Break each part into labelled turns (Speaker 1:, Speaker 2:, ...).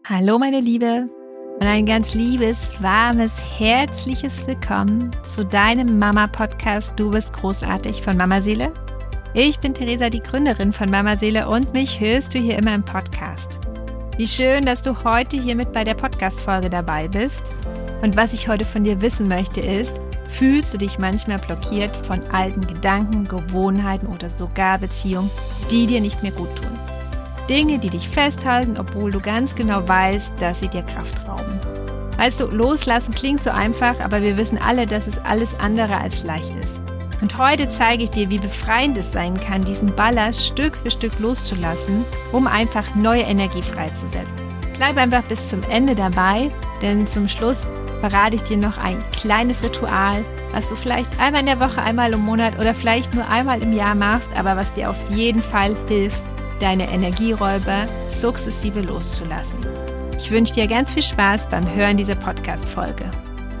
Speaker 1: Hallo meine Liebe und ein ganz liebes, warmes, herzliches Willkommen zu deinem Mama-Podcast Du bist großartig von Mama Seele. Ich bin Theresa, die Gründerin von Mama Seele und mich hörst du hier immer im Podcast. Wie schön, dass du heute hier mit bei der Podcast-Folge dabei bist. Und was ich heute von dir wissen möchte ist, fühlst du dich manchmal blockiert von alten Gedanken, Gewohnheiten oder sogar Beziehungen, die dir nicht mehr gut tun? Dinge, die dich festhalten, obwohl du ganz genau weißt, dass sie dir Kraft rauben. Weißt du, loslassen klingt so einfach, aber wir wissen alle, dass es alles andere als leicht ist. Und heute zeige ich dir, wie befreiend es sein kann, diesen Ballast Stück für Stück loszulassen, um einfach neue Energie freizusetzen. Bleib einfach bis zum Ende dabei, denn zum Schluss verrate ich dir noch ein kleines Ritual, was du vielleicht einmal in der Woche, einmal im Monat oder vielleicht nur einmal im Jahr machst, aber was dir auf jeden Fall hilft, deine Energieräuber sukzessive loszulassen. Ich wünsche dir ganz viel Spaß beim Hören dieser Podcast-Folge.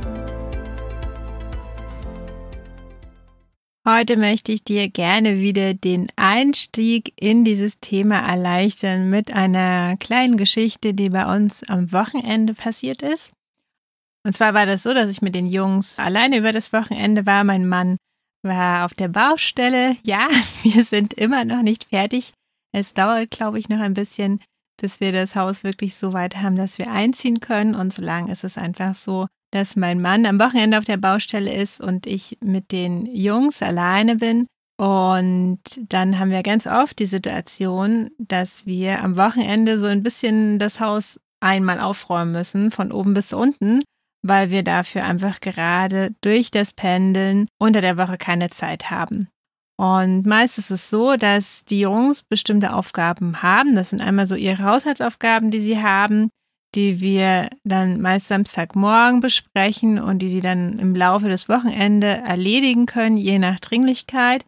Speaker 1: Heute möchte ich dir gerne wieder den Einstieg in dieses Thema erleichtern mit einer kleinen Geschichte, die bei uns am Wochenende passiert ist. Und zwar war das so, dass ich mit den Jungs alleine über das Wochenende war. Mein Mann war auf der Baustelle. Ja, wir sind immer noch nicht fertig. Es dauert, glaube ich, noch ein bisschen, bis wir das Haus wirklich so weit haben, dass wir einziehen können. Und solange ist es einfach so, dass mein Mann am Wochenende auf der Baustelle ist und ich mit den Jungs alleine bin. Und dann haben wir ganz oft die Situation, dass wir am Wochenende so ein bisschen das Haus einmal aufräumen müssen, von oben bis unten, weil wir dafür einfach gerade durch das Pendeln unter der Woche keine Zeit haben. Und meist ist es so, dass die Jungs bestimmte Aufgaben haben. Das sind einmal so ihre Haushaltsaufgaben, die sie haben, die wir dann meist Samstagmorgen besprechen und die sie dann im Laufe des Wochenende erledigen können, je nach Dringlichkeit.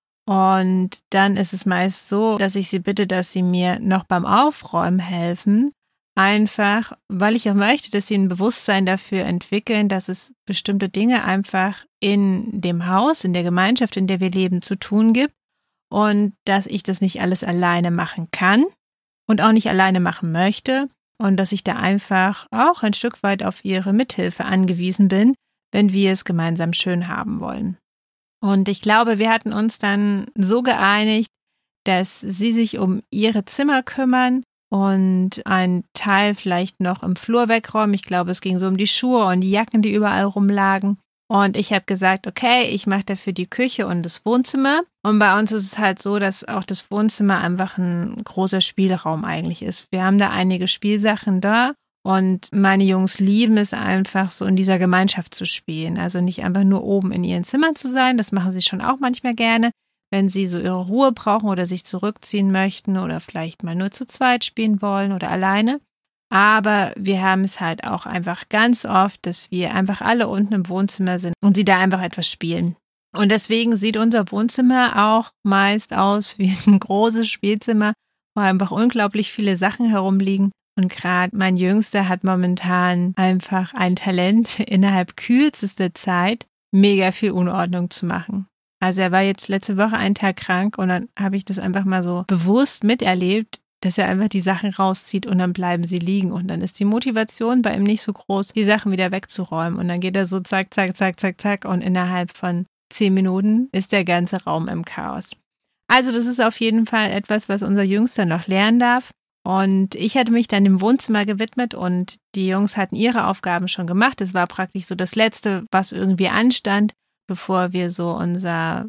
Speaker 1: Und dann ist es meist so, dass ich sie bitte, dass sie mir noch beim Aufräumen helfen. Einfach, weil ich auch möchte, dass sie ein Bewusstsein dafür entwickeln, dass es bestimmte Dinge einfach in dem Haus, in der Gemeinschaft, in der wir leben, zu tun gibt und dass ich das nicht alles alleine machen kann und auch nicht alleine machen möchte und dass ich da einfach auch ein Stück weit auf ihre Mithilfe angewiesen bin, wenn wir es gemeinsam schön haben wollen. Und ich glaube, wir hatten uns dann so geeinigt, dass sie sich um ihre Zimmer kümmern und ein Teil vielleicht noch im Flur wegräumen. Ich glaube, es ging so um die Schuhe und die Jacken, die überall rumlagen. Und ich habe gesagt, okay, ich mache dafür die Küche und das Wohnzimmer. Und bei uns ist es halt so, dass auch das Wohnzimmer einfach ein großer Spielraum eigentlich ist. Wir haben da einige Spielsachen da und meine Jungs lieben es einfach so in dieser Gemeinschaft zu spielen. Also nicht einfach nur oben in ihren Zimmern zu sein, das machen sie schon auch manchmal gerne, wenn sie so ihre Ruhe brauchen oder sich zurückziehen möchten oder vielleicht mal nur zu zweit spielen wollen oder alleine. Aber wir haben es halt auch einfach ganz oft, dass wir einfach alle unten im Wohnzimmer sind und sie da einfach etwas spielen. Und deswegen sieht unser Wohnzimmer auch meist aus wie ein großes Spielzimmer, wo einfach unglaublich viele Sachen herumliegen. Und gerade mein Jüngster hat momentan einfach ein Talent, innerhalb kürzester Zeit mega viel Unordnung zu machen. Also er war jetzt letzte Woche einen Tag krank und dann habe ich das einfach mal so bewusst miterlebt, dass er einfach die Sachen rauszieht und dann bleiben sie liegen. Und dann ist die Motivation bei ihm nicht so groß, die Sachen wieder wegzuräumen. Und dann geht er so zack, zack, zack, zack, zack und innerhalb von 10 Minuten ist der ganze Raum im Chaos. Also das ist auf jeden Fall etwas, was unser Jüngster noch lernen darf. Und ich hatte mich dann dem Wohnzimmer gewidmet und die Jungs hatten ihre Aufgaben schon gemacht. Es war praktisch so das Letzte, was irgendwie anstand, bevor wir so unser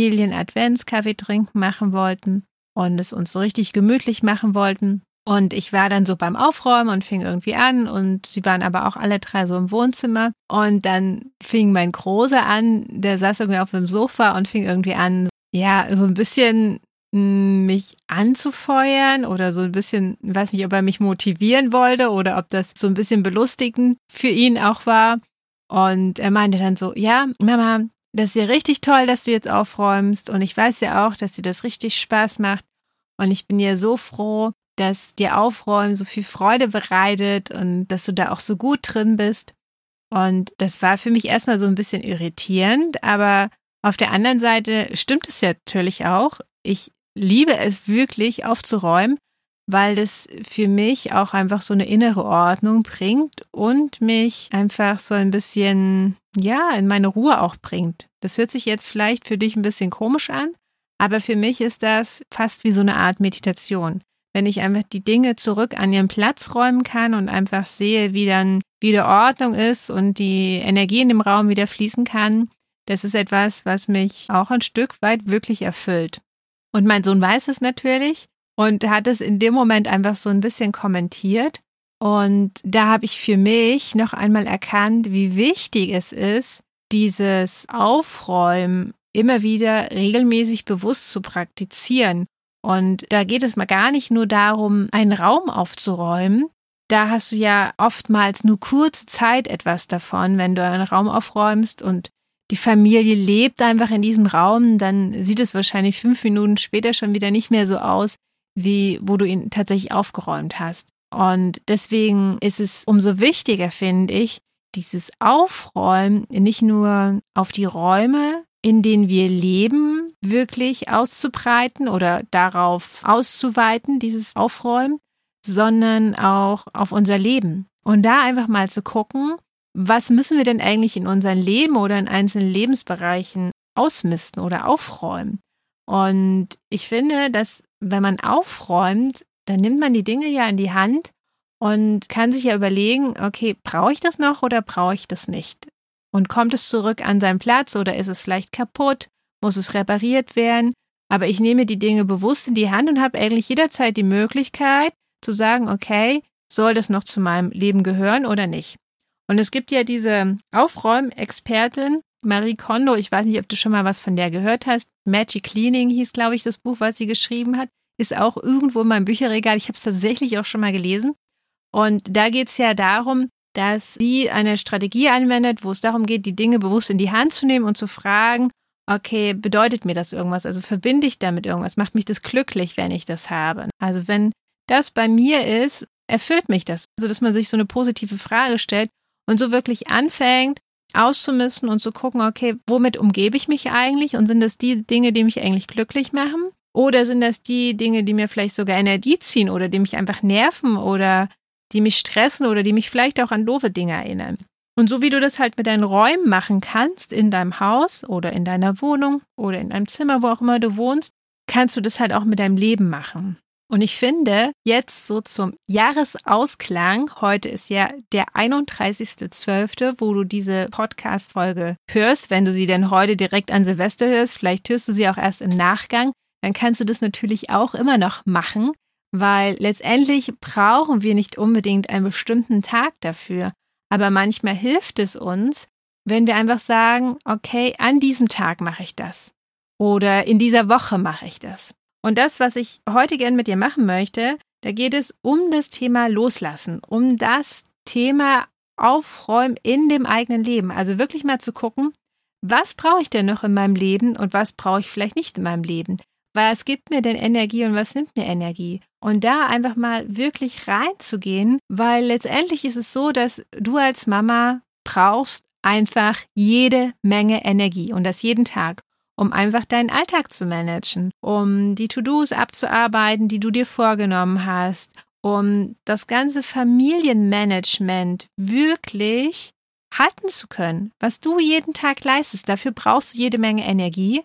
Speaker 1: Familien-Advents-Kaffee-Trinken machen wollten und es uns so richtig gemütlich machen wollten. Und ich war dann so beim Aufräumen und fing irgendwie an und sie waren aber auch alle drei so im Wohnzimmer. Und dann fing mein Großer an, der saß irgendwie auf dem Sofa und fing irgendwie an, ja, so ein bisschen mich anzufeuern oder so ein bisschen, ich weiß nicht, ob er mich motivieren wollte oder ob das so ein bisschen belustigend für ihn auch war. Und er meinte dann so, ja, Mama, das ist ja richtig toll, dass du jetzt aufräumst und ich weiß ja auch, dass dir das richtig Spaß macht und ich bin ja so froh, dass dir Aufräumen so viel Freude bereitet und dass du da auch so gut drin bist. Und das war für mich erstmal so ein bisschen irritierend, aber auf der anderen Seite stimmt es ja natürlich auch. Ich liebe es wirklich aufzuräumen, weil das für mich auch einfach so eine innere Ordnung bringt und mich einfach so ein bisschen, in meine Ruhe auch bringt. Das hört sich jetzt vielleicht für dich ein bisschen komisch an, aber für mich ist das fast wie so eine Art Meditation. Wenn ich einfach die Dinge zurück an ihren Platz räumen kann und einfach sehe, wie dann wieder Ordnung ist und die Energie in dem Raum wieder fließen kann, das ist etwas, was mich auch ein Stück weit wirklich erfüllt. Und mein Sohn weiß es natürlich und hat es in dem Moment einfach so ein bisschen kommentiert. Und da habe ich für mich noch einmal erkannt, wie wichtig es ist, dieses Aufräumen immer wieder regelmäßig bewusst zu praktizieren. Und da geht es mal gar nicht nur darum, einen Raum aufzuräumen. Da hast du ja oftmals nur kurze Zeit etwas davon, wenn du einen Raum aufräumst und die Familie lebt einfach in diesem Raum, dann sieht es wahrscheinlich 5 Minuten später schon wieder nicht mehr so aus, wie wo du ihn tatsächlich aufgeräumt hast. Und deswegen ist es umso wichtiger, finde ich, dieses Aufräumen nicht nur auf die Räume, in denen wir leben, wirklich auszubreiten oder darauf auszuweiten, dieses Aufräumen, sondern auch auf unser Leben. Und da einfach mal zu gucken, was müssen wir denn eigentlich in unserem Leben oder in einzelnen Lebensbereichen ausmisten oder aufräumen? Und ich finde, dass wenn man aufräumt, dann nimmt man die Dinge ja in die Hand und kann sich ja überlegen, okay, brauche ich das noch oder brauche ich das nicht? Und kommt es zurück an seinen Platz oder ist es vielleicht kaputt? Muss es repariert werden? Aber ich nehme die Dinge bewusst in die Hand und habe eigentlich jederzeit die Möglichkeit zu sagen, okay, soll das noch zu meinem Leben gehören oder nicht? Und es gibt ja diese Aufräumexpertin Marie Kondo, ich weiß nicht, ob du schon mal was von der gehört hast. Magic Cleaning hieß, glaube ich, das Buch, was sie geschrieben hat. Ist auch irgendwo in meinem Bücherregal. Ich habe es tatsächlich auch schon mal gelesen. Und da geht es ja darum, dass sie eine Strategie anwendet, wo es darum geht, die Dinge bewusst in die Hand zu nehmen und zu fragen, okay, bedeutet mir das irgendwas? Also verbinde ich damit irgendwas? Macht mich das glücklich, wenn ich das habe? Also wenn das bei mir ist, erfüllt mich das. Also dass man sich so eine positive Frage stellt und so wirklich anfängt, auszumisten und zu gucken, okay, womit umgebe ich mich eigentlich? Und sind das die Dinge, die mich eigentlich glücklich machen? Oder sind das die Dinge, die mir vielleicht sogar Energie ziehen oder die mich einfach nerven oder die mich stressen oder die mich vielleicht auch an doofe Dinge erinnern? Und so wie du das halt mit deinen Räumen machen kannst, in deinem Haus oder in deiner Wohnung oder in deinem Zimmer, wo auch immer du wohnst, kannst du das halt auch mit deinem Leben machen. Und ich finde, jetzt so zum Jahresausklang, heute ist ja der 31.12., wo du diese Podcast-Folge hörst, wenn du sie denn heute direkt an Silvester hörst, vielleicht hörst du sie auch erst im Nachgang, dann kannst du das natürlich auch immer noch machen, weil letztendlich brauchen wir nicht unbedingt einen bestimmten Tag dafür. Aber manchmal hilft es uns, wenn wir einfach sagen, okay, an diesem Tag mache ich das oder in dieser Woche mache ich das. Und das, was ich heute gerne mit dir machen möchte, da geht es um das Thema Loslassen, um das Thema Aufräumen in dem eigenen Leben. Also wirklich mal zu gucken, was brauche ich denn noch in meinem Leben und was brauche ich vielleicht nicht in meinem Leben? Was gibt mir denn Energie und was nimmt mir Energie? Und da einfach mal wirklich reinzugehen, weil letztendlich ist es so, dass du als Mama brauchst einfach jede Menge Energie und das jeden Tag, um einfach deinen Alltag zu managen, um die To-Dos abzuarbeiten, die du dir vorgenommen hast, um das ganze Familienmanagement wirklich halten zu können, was du jeden Tag leistest. Dafür brauchst du jede Menge Energie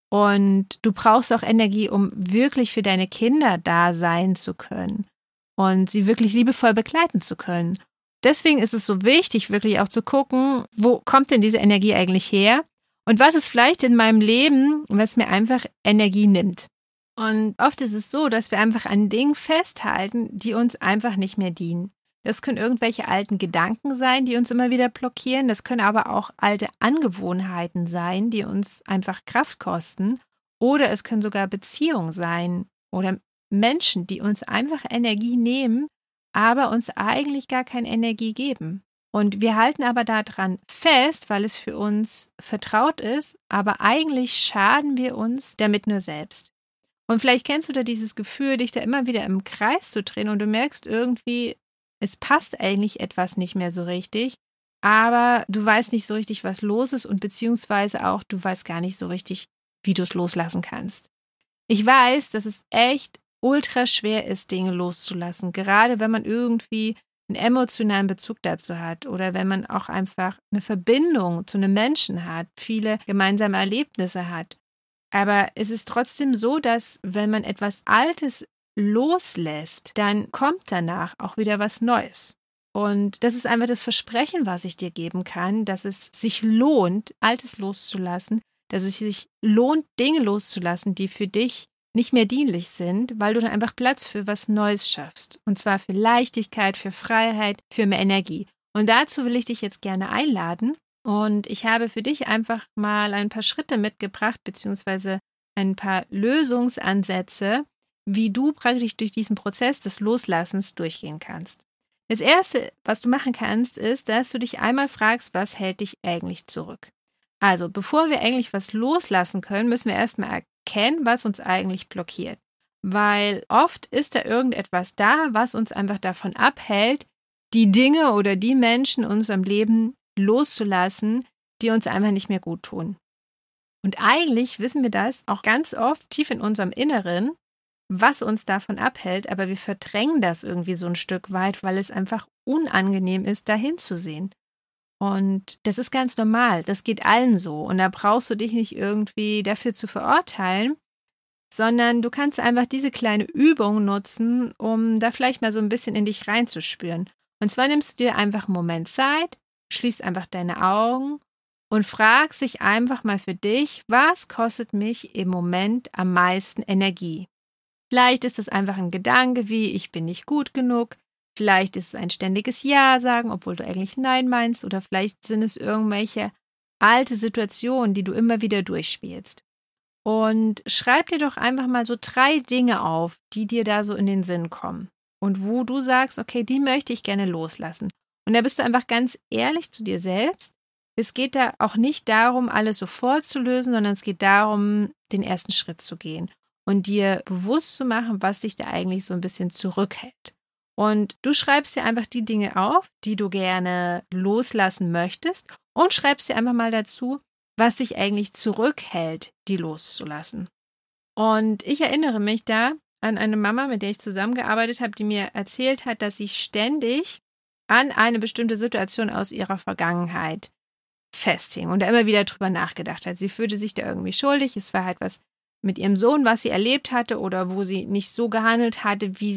Speaker 1: und du brauchst auch Energie, um wirklich für deine Kinder da sein zu können und sie wirklich liebevoll begleiten zu können. Deswegen ist es so wichtig, wirklich auch zu gucken, wo kommt denn diese Energie eigentlich her? Und was ist vielleicht in meinem Leben, was mir einfach Energie nimmt? Und oft ist es so, dass wir einfach an Dingen festhalten, die uns einfach nicht mehr dienen. Das können irgendwelche alten Gedanken sein, die uns immer wieder blockieren. Das können aber auch alte Angewohnheiten sein, die uns einfach Kraft kosten. Oder es können sogar Beziehungen sein oder Menschen, die uns einfach Energie nehmen, aber uns eigentlich gar keine Energie geben. Und wir halten aber daran fest, weil es für uns vertraut ist, aber eigentlich schaden wir uns damit nur selbst. Und vielleicht kennst du da dieses Gefühl, dich da immer wieder im Kreis zu drehen und du merkst irgendwie, es passt eigentlich etwas nicht mehr so richtig, aber du weißt nicht so richtig, was los ist und beziehungsweise auch, du weißt gar nicht so richtig, wie du es loslassen kannst. Ich weiß, dass es echt ultra schwer ist, Dinge loszulassen, gerade wenn man irgendwie einen emotionalen Bezug dazu hat oder wenn man auch einfach eine Verbindung zu einem Menschen hat, viele gemeinsame Erlebnisse hat. Aber es ist trotzdem so, dass wenn man etwas Altes loslässt, dann kommt danach auch wieder was Neues. Und das ist einfach das Versprechen, was ich dir geben kann, dass es sich lohnt, Altes loszulassen, dass es sich lohnt, Dinge loszulassen, die für dich nicht mehr dienlich sind, weil du dann einfach Platz für was Neues schaffst. Und zwar für Leichtigkeit, für Freiheit, für mehr Energie. Und dazu will ich dich jetzt gerne einladen. Und ich habe für dich einfach mal ein paar Schritte mitgebracht, beziehungsweise ein paar Lösungsansätze, wie du praktisch durch diesen Prozess des Loslassens durchgehen kannst. Das Erste, was du machen kannst, ist, dass du dich einmal fragst, was hält dich eigentlich zurück? Also, bevor wir eigentlich was loslassen können, müssen wir erstmal erkennen, was uns eigentlich blockiert. Weil oft ist da irgendetwas da, was uns einfach davon abhält, die Dinge oder die Menschen in unserem Leben loszulassen, die uns einfach nicht mehr gut tun. Und eigentlich wissen wir das auch ganz oft tief in unserem Inneren, was uns davon abhält, aber wir verdrängen das irgendwie so ein Stück weit, weil es einfach unangenehm ist, dahin zu sehen. Und das ist ganz normal, das geht allen so. Und da brauchst du dich nicht irgendwie dafür zu verurteilen, sondern du kannst einfach diese kleine Übung nutzen, um da vielleicht mal so ein bisschen in dich reinzuspüren. Und zwar nimmst du dir einfach einen Moment Zeit, schließt einfach deine Augen und fragst dich einfach mal für dich, was kostet mich im Moment am meisten Energie? Vielleicht ist es einfach ein Gedanke wie, ich bin nicht gut genug. Vielleicht ist es ein ständiges Ja sagen, obwohl du eigentlich Nein meinst. Oder vielleicht sind es irgendwelche alte Situationen, die du immer wieder durchspielst. Und schreib dir doch einfach mal so 3 Dinge auf, die dir da so in den Sinn kommen. Und wo du sagst, okay, die möchte ich gerne loslassen. Und da bist du einfach ganz ehrlich zu dir selbst. Es geht da auch nicht darum, alles sofort zu lösen, sondern es geht darum, den ersten Schritt zu gehen und dir bewusst zu machen, was dich da eigentlich so ein bisschen zurückhält. Und du schreibst dir einfach die Dinge auf, die du gerne loslassen möchtest und schreibst dir einfach mal dazu, was dich eigentlich zurückhält, die loszulassen. Und ich erinnere mich da an eine Mama, mit der ich zusammengearbeitet habe, die mir erzählt hat, dass sie ständig an eine bestimmte Situation aus ihrer Vergangenheit festhing und da immer wieder drüber nachgedacht hat. Sie fühlte sich da irgendwie schuldig. Es war halt was mit ihrem Sohn, was sie erlebt hatte oder wo sie nicht so gehandelt hatte, wie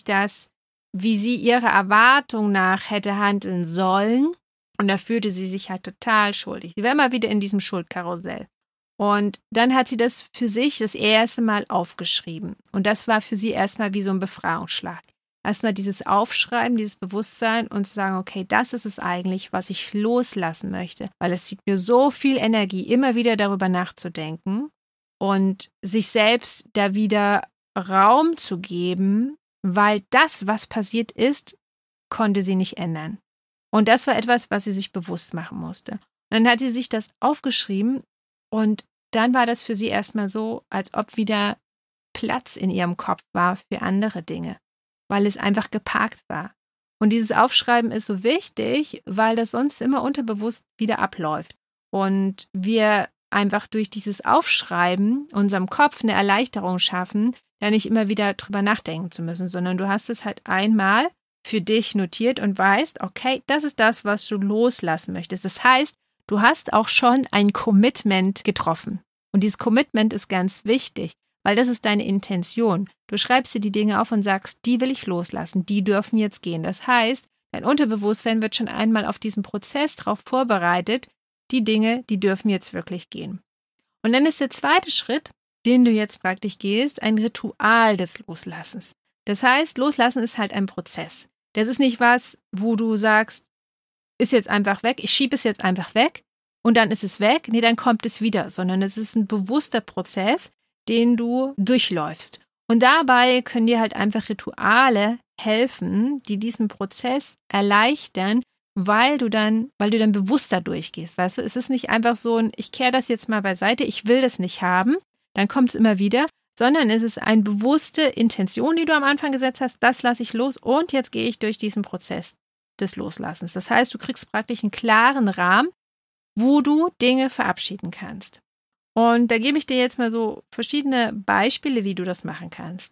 Speaker 1: sie ihrer Erwartung nach hätte handeln sollen. Und da fühlte sie sich halt total schuldig. Sie war immer wieder in diesem Schuldkarussell. Und dann hat sie das für sich das erste Mal aufgeschrieben. Und das war für sie erstmal wie so ein Befreiungsschlag. Erstmal dieses Aufschreiben, dieses Bewusstsein und zu sagen, okay, das ist es eigentlich, was ich loslassen möchte. Weil es zieht mir so viel Energie, immer wieder darüber nachzudenken und sich selbst da wieder Raum zu geben, weil das, was passiert ist, konnte sie nicht ändern. Und das war etwas, was sie sich bewusst machen musste. Und dann hat sie sich das aufgeschrieben und dann war das für sie erstmal so, als ob wieder Platz in ihrem Kopf war für andere Dinge, weil es einfach geparkt war. Und dieses Aufschreiben ist so wichtig, weil das sonst immer unterbewusst wieder abläuft. Und wir einfach durch dieses Aufschreiben unserem Kopf eine Erleichterung schaffen, da nicht immer wieder drüber nachdenken zu müssen, sondern du hast es halt einmal für dich notiert und weißt, okay, das ist das, was du loslassen möchtest. Das heißt, du hast auch schon ein Commitment getroffen. Und dieses Commitment ist ganz wichtig, weil das ist deine Intention. Du schreibst dir die Dinge auf und sagst, die will ich loslassen, die dürfen jetzt gehen. Das heißt, dein Unterbewusstsein wird schon einmal auf diesen Prozess drauf vorbereitet, die Dinge, die dürfen jetzt wirklich gehen. Und dann ist der zweite Schritt, den du jetzt praktisch gehst, ein Ritual des Loslassens. Das heißt, Loslassen ist halt ein Prozess. Das ist nicht was, wo du sagst, ist jetzt einfach weg, ich schiebe es jetzt einfach weg und dann ist es weg. Nee, dann kommt es wieder, sondern es ist ein bewusster Prozess, den du durchläufst. Und dabei können dir halt einfach Rituale helfen, die diesen Prozess erleichtern, weil du dann bewusster durchgehst. Weißt du, es ist nicht einfach so ein, ich kehre das jetzt mal beiseite, ich will das nicht haben, dann kommt es immer wieder, sondern es ist eine bewusste Intention, die du am Anfang gesetzt hast, das lasse ich los und jetzt gehe ich durch diesen Prozess des Loslassens. Das heißt, du kriegst praktisch einen klaren Rahmen, wo du Dinge verabschieden kannst. Und da gebe ich dir jetzt mal so verschiedene Beispiele, wie du das machen kannst.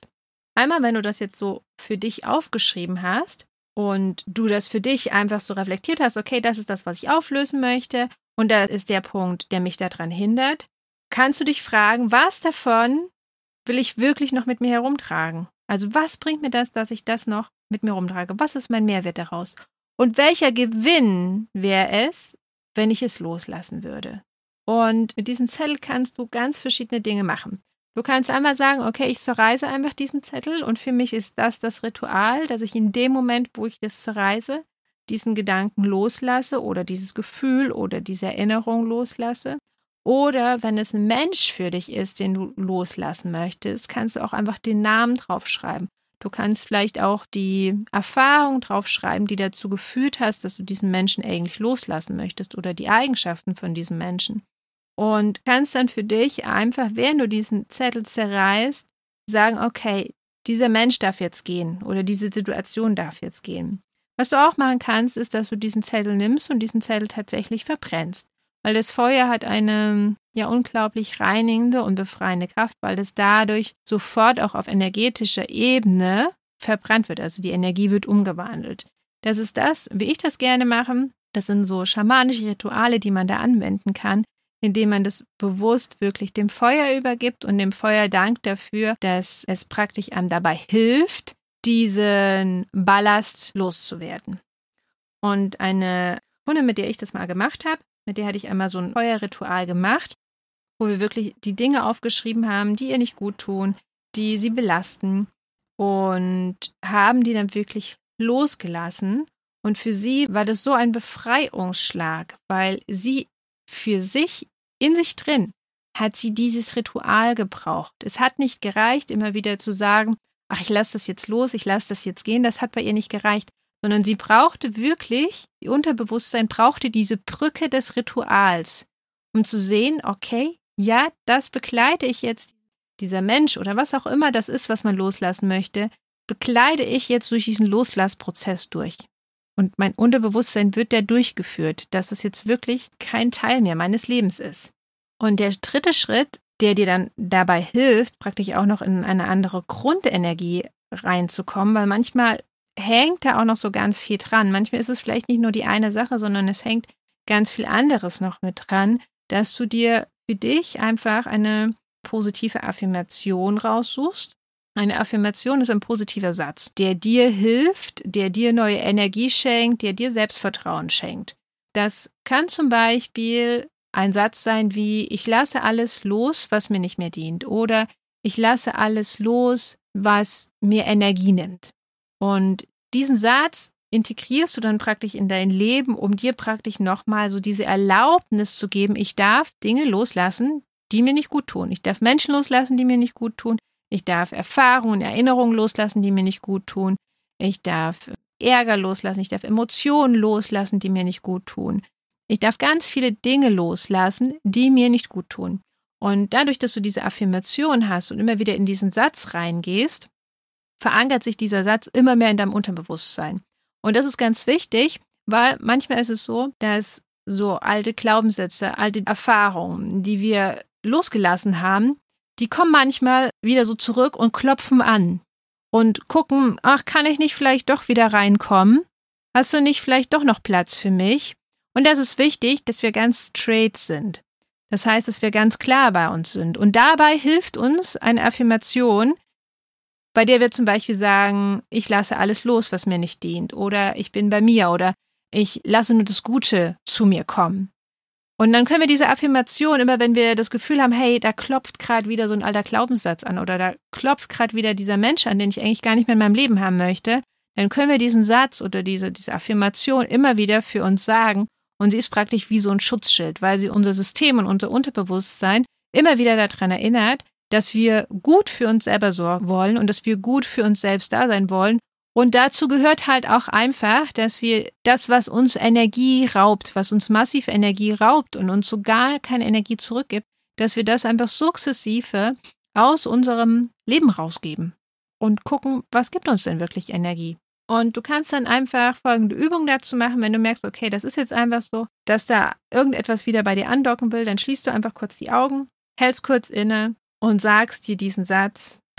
Speaker 1: einmal, wenn du das jetzt so für dich aufgeschrieben hast und du das für dich einfach so reflektiert hast, okay, das ist das, was ich auflösen möchte und das ist der Punkt, der mich daran hindert, kannst du dich fragen, was davon will ich wirklich noch mit mir herumtragen? Also was bringt mir das, dass ich das noch mit mir rumtrage? Was ist mein Mehrwert daraus? Und welcher Gewinn wäre es, wenn ich es loslassen würde? Und mit diesem Zettel kannst du ganz verschiedene Dinge machen. Du kannst einmal sagen, okay, ich zerreiße einfach diesen Zettel und für mich ist das Ritual, dass ich in dem Moment, wo ich das zerreiße, diesen Gedanken loslasse oder dieses Gefühl oder diese Erinnerung loslasse. Oder wenn es ein Mensch für dich ist, den du loslassen möchtest, kannst du auch einfach den Namen draufschreiben. Du kannst vielleicht auch die Erfahrung draufschreiben, die dazu geführt hast, dass du diesen Menschen eigentlich loslassen möchtest oder die Eigenschaften von diesem Menschen. Und kannst dann für dich einfach, während du diesen Zettel zerreißt, sagen, okay, dieser Mensch darf jetzt gehen oder diese Situation darf jetzt gehen. Was du auch machen kannst, ist, dass du diesen Zettel nimmst und diesen Zettel tatsächlich verbrennst. Weil das Feuer hat eine unglaublich reinigende und befreiende Kraft, weil es dadurch sofort auch auf energetischer Ebene verbrannt wird. Also die Energie wird umgewandelt. Das ist das, wie ich das gerne mache. Das sind so schamanische Rituale, die man da anwenden kann, indem man das bewusst wirklich dem Feuer übergibt und dem Feuer dankt dafür, dass es praktisch einem dabei hilft, diesen Ballast loszuwerden. Und eine Kundin, mit der ich das mal gemacht habe, mit der hatte ich einmal so ein Feuerritual gemacht, wo wir wirklich die Dinge aufgeschrieben haben, die ihr nicht gut tun, die sie belasten und haben die dann wirklich losgelassen. Und für sie war das so ein Befreiungsschlag, weil sie für sich, in sich drin, hat sie dieses Ritual gebraucht. Es hat nicht gereicht, immer wieder zu sagen, ach, ich lasse das jetzt los, ich lasse das jetzt gehen. Das hat bei ihr nicht gereicht, sondern sie brauchte wirklich, ihr Unterbewusstsein brauchte diese Brücke des Rituals, um zu sehen, okay, ja, das begleite ich jetzt, dieser Mensch oder was auch immer das ist, was man loslassen möchte, begleite ich jetzt durch diesen Loslassprozess durch. Und mein Unterbewusstsein wird da durchgeführt, dass es jetzt wirklich kein Teil mehr meines Lebens ist. Und der dritte Schritt, der dir dann dabei hilft, praktisch auch noch in eine andere Grundenergie reinzukommen, weil manchmal hängt da auch noch so ganz viel dran. Manchmal ist es vielleicht nicht nur die eine Sache, sondern es hängt ganz viel anderes noch mit dran, dass du dir für dich einfach eine positive Affirmation raussuchst. Eine Affirmation ist ein positiver Satz, der dir hilft, der dir neue Energie schenkt, der dir Selbstvertrauen schenkt. Das kann zum Beispiel ein Satz sein wie, ich lasse alles los, was mir nicht mehr dient, oder ich lasse alles los, was mir Energie nimmt. Und diesen Satz integrierst du dann praktisch in dein Leben, um dir praktisch nochmal so diese Erlaubnis zu geben, ich darf Dinge loslassen, die mir nicht gut tun. Ich darf Menschen loslassen, die mir nicht gut tun. Ich darf Erfahrungen, Erinnerungen loslassen, die mir nicht gut tun. Ich darf Ärger loslassen. Ich darf Emotionen loslassen, die mir nicht gut tun. Ich darf ganz viele Dinge loslassen, die mir nicht gut tun. Und dadurch, dass du diese Affirmation hast und immer wieder in diesen Satz reingehst, verankert sich dieser Satz immer mehr in deinem Unterbewusstsein. Und das ist ganz wichtig, weil manchmal ist es so, dass so alte Glaubenssätze, alte Erfahrungen, die wir losgelassen haben, die kommen manchmal wieder so zurück und klopfen an und gucken, ach, kann ich nicht vielleicht doch wieder reinkommen? Hast du nicht vielleicht doch noch Platz für mich? Und das ist wichtig, dass wir ganz straight sind. Das heißt, dass wir ganz klar bei uns sind. Und dabei hilft uns eine Affirmation, bei der wir zum Beispiel sagen, ich lasse alles los, was mir nicht dient, oder ich bin bei mir, oder ich lasse nur das Gute zu mir kommen. Und dann können wir diese Affirmation, immer wenn wir das Gefühl haben, hey, da klopft gerade wieder so ein alter Glaubenssatz an oder da klopft gerade wieder dieser Mensch an, den ich eigentlich gar nicht mehr in meinem Leben haben möchte, dann können wir diesen Satz oder diese Affirmation immer wieder für uns sagen und sie ist praktisch wie so ein Schutzschild, weil sie unser System und unser Unterbewusstsein immer wieder daran erinnert, dass wir gut für uns selber sorgen wollen und dass wir gut für uns selbst da sein wollen. Und dazu gehört halt auch einfach, dass wir das, was uns Energie raubt, was uns massiv Energie raubt und uns so gar keine Energie zurückgibt, dass wir das einfach sukzessive aus unserem Leben rausgeben und gucken, was gibt uns denn wirklich Energie. Und du kannst dann einfach folgende Übung dazu machen, wenn du merkst, okay, das ist jetzt einfach so, dass da irgendetwas wieder bei dir andocken will, dann schließt du einfach kurz die Augen, hältst kurz inne und sagst dir diesen Satz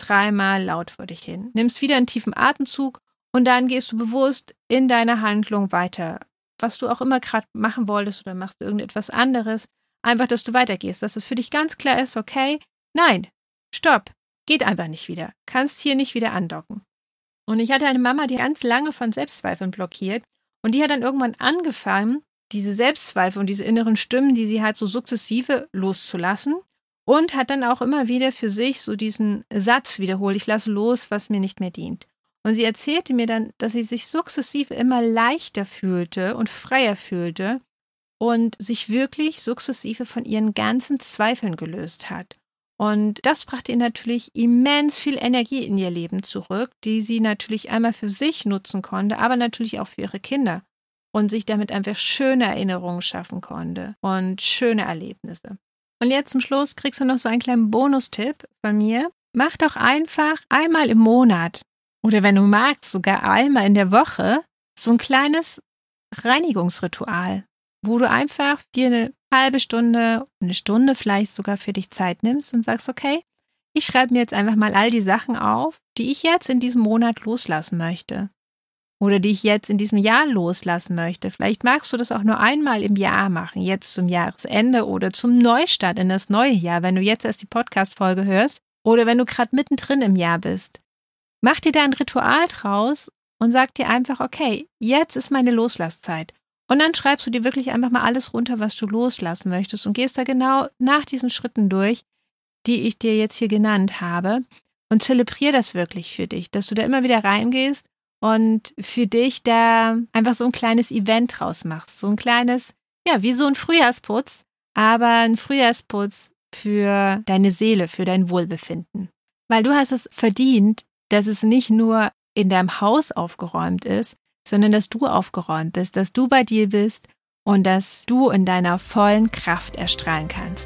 Speaker 1: 3-mal laut vor dich hin. Nimmst wieder einen tiefen Atemzug und dann gehst du bewusst in deine Handlung weiter. Was du auch immer gerade machen wolltest oder machst du irgendetwas anderes. Einfach, dass du weitergehst, dass es für dich ganz klar ist, okay, nein, stopp, geht einfach nicht wieder. Kannst hier nicht wieder andocken. Und ich hatte eine Mama, die ganz lange von Selbstzweifeln blockiert und die hat dann irgendwann angefangen, diese Selbstzweifel und diese inneren Stimmen, die sie halt so sukzessive loszulassen und hat dann auch immer wieder für sich so diesen Satz wiederholt, ich lasse los, was mir nicht mehr dient. Und sie erzählte mir dann, dass sie sich sukzessive immer leichter fühlte und freier fühlte und sich wirklich sukzessive von ihren ganzen Zweifeln gelöst hat. Und das brachte ihr natürlich immens viel Energie in ihr Leben zurück, die sie natürlich einmal für sich nutzen konnte, aber natürlich auch für ihre Kinder und sich damit einfach schöne Erinnerungen schaffen konnte und schöne Erlebnisse. Und jetzt zum Schluss kriegst du noch so einen kleinen Bonustipp von mir. Mach doch einfach einmal im Monat oder wenn du magst, sogar einmal in der Woche so ein kleines Reinigungsritual, wo du einfach dir eine halbe Stunde, eine Stunde vielleicht sogar für dich Zeit nimmst und sagst, okay, ich schreibe mir jetzt einfach mal all die Sachen auf, die ich jetzt in diesem Monat loslassen möchte oder die ich jetzt in diesem Jahr loslassen möchte. Vielleicht magst du das auch nur einmal im Jahr machen, jetzt zum Jahresende oder zum Neustart in das neue Jahr, wenn du jetzt erst die Podcast-Folge hörst oder wenn du gerade mittendrin im Jahr bist. Mach dir da ein Ritual draus und sag dir einfach, okay, jetzt ist meine Loslasszeit. Und dann schreibst du dir wirklich einfach mal alles runter, was du loslassen möchtest und gehst da genau nach diesen Schritten durch, die ich dir jetzt hier genannt habe und zelebrier das wirklich für dich, dass du da immer wieder reingehst und für dich da einfach so ein kleines Event draus machst. So ein kleines, ja, wie so ein Frühjahrsputz, aber ein Frühjahrsputz für deine Seele, für dein Wohlbefinden. Weil du hast es verdient, dass es nicht nur in deinem Haus aufgeräumt ist, sondern dass du aufgeräumt bist, dass du bei dir bist und dass du in deiner vollen Kraft erstrahlen kannst.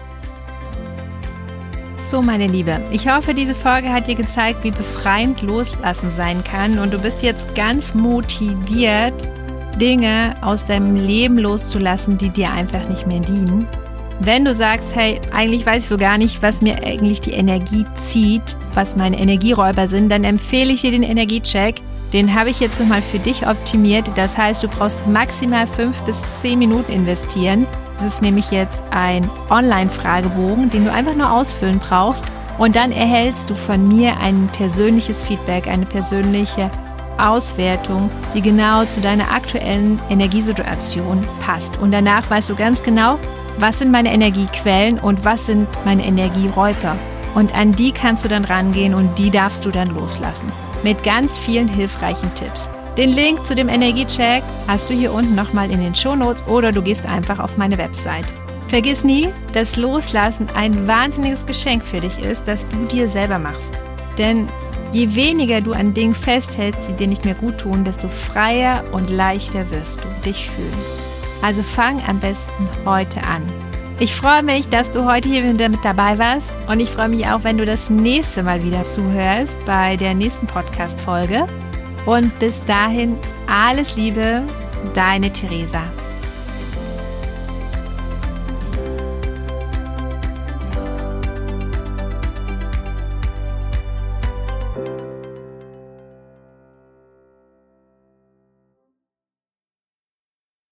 Speaker 1: So, meine Liebe, ich hoffe, diese Folge hat dir gezeigt, wie befreiend Loslassen sein kann und du bist jetzt ganz motiviert, Dinge aus deinem Leben loszulassen, die dir einfach nicht mehr dienen. Wenn du sagst, hey, eigentlich weiß ich so gar nicht, was mir eigentlich die Energie zieht, was meine Energieräuber sind, dann empfehle ich dir den Energiecheck. Den habe ich jetzt nochmal für dich optimiert. Das heißt, du brauchst maximal 5 bis 10 Minuten investieren. Das ist nämlich jetzt ein Online-Fragebogen, den du einfach nur ausfüllen brauchst. Und dann erhältst du von mir ein persönliches Feedback, eine persönliche Auswertung, die genau zu deiner aktuellen Energiesituation passt. Und danach weißt du ganz genau, was sind meine Energiequellen und was sind meine Energieräuber. Und an die kannst du dann rangehen und die darfst du dann loslassen. Mit ganz vielen hilfreichen Tipps. Den Link zu dem Energiecheck hast du hier unten nochmal in den Shownotes oder du gehst einfach auf meine Website. Vergiss nie, dass Loslassen ein wahnsinniges Geschenk für dich ist, das du dir selber machst. Denn je weniger du an Dingen festhältst, die dir nicht mehr gut tun, desto freier und leichter wirst du dich fühlen. Also fang am besten heute an. Ich freue mich, dass du heute hier wieder mit dabei warst und ich freue mich auch, wenn du das nächste Mal wieder zuhörst bei der nächsten Podcast-Folge. Und bis dahin alles Liebe, deine Theresa.